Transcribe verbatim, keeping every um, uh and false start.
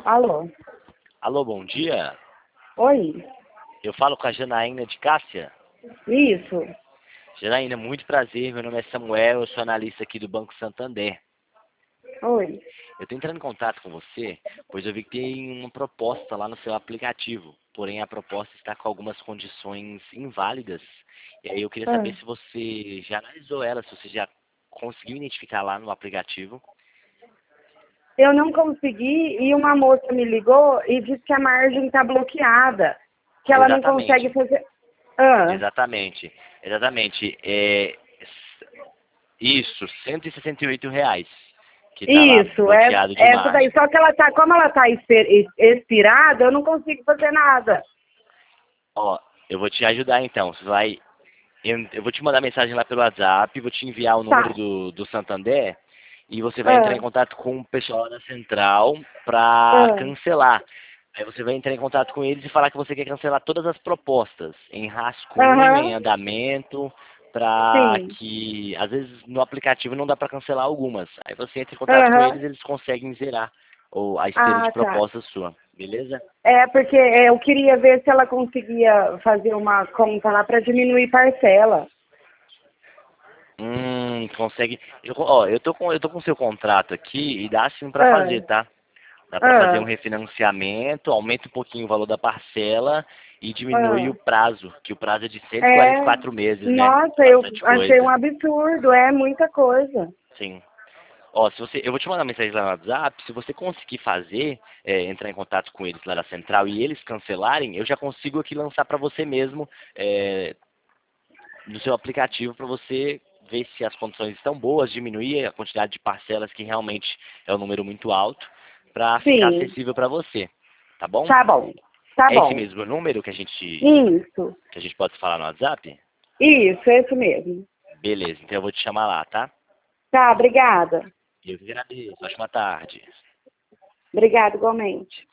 Alô? Alô, bom dia. Oi? Eu falo com a Janaína de Cássia. Isso. Janaína, muito prazer. Meu nome é Samuel, eu sou analista aqui do Banco Santander. Oi. Eu estou entrando em contato com você, pois eu vi que tem uma proposta lá no seu aplicativo. Porém, a proposta está com algumas condições inválidas. E aí eu queria Ah, saber se você já analisou ela, se você já conseguiu identificar lá no aplicativo. eu não consegui e uma moça me ligou e disse que a margem está bloqueada, que ela não consegue Exatamente, fazer... Ah, exatamente, exatamente. É, isso, cento e sessenta e oito reais que está lá isso, é, bloqueado de essa daí. margem. Só que ela tá, como ela está expirada, eu não consigo fazer nada. Ó, eu vou te ajudar então. Você vai, eu, eu vou te mandar mensagem lá pelo WhatsApp, vou te enviar o número Tá. do, do Santander e você vai entrar em Ah, contato com o pessoal da central para ah, cancelar. Aí você vai entrar em contato com eles e falar que você quer cancelar todas as propostas em rascunho, em aham, andamento, para sim. que às vezes no aplicativo não dá para cancelar algumas. Aí você entra em contato com Aham. eles, eles conseguem zerar ou a esteira de Ah, tá. propostas sua, beleza? É, porque é, eu queria ver se ela conseguia fazer uma conta lá para diminuir parcela. Hum, consegue. Eu, ó, eu tô com eu tô com o seu contrato aqui e dá sim para Ah, fazer, tá? Dá para fazer um ah, refinanciamento, aumenta um pouquinho o valor da parcela e diminui ah. o prazo, que o prazo é de cento e quarenta e É, quatro meses, né? nossa, eu Bastante achei um coisa. absurdo, é muita coisa. Sim. Ó, se você, eu vou te mandar uma mensagem lá no WhatsApp, se você conseguir fazer, é, entrar em contato com eles lá da central e eles cancelarem, eu já consigo aqui lançar para você mesmo, é, no seu aplicativo para você ver se as condições estão boas, diminuir a quantidade de parcelas que realmente é um número muito alto para ficar Sim, acessível para você, tá bom? tá bom, tá É esse bom. mesmo número que a gente Isso, que a gente pode falar no WhatsApp? isso, é isso mesmo. Beleza, então eu vou te chamar lá, tá? Tá, obrigada. Eu que agradeço. Ótima tarde. Obrigada igualmente.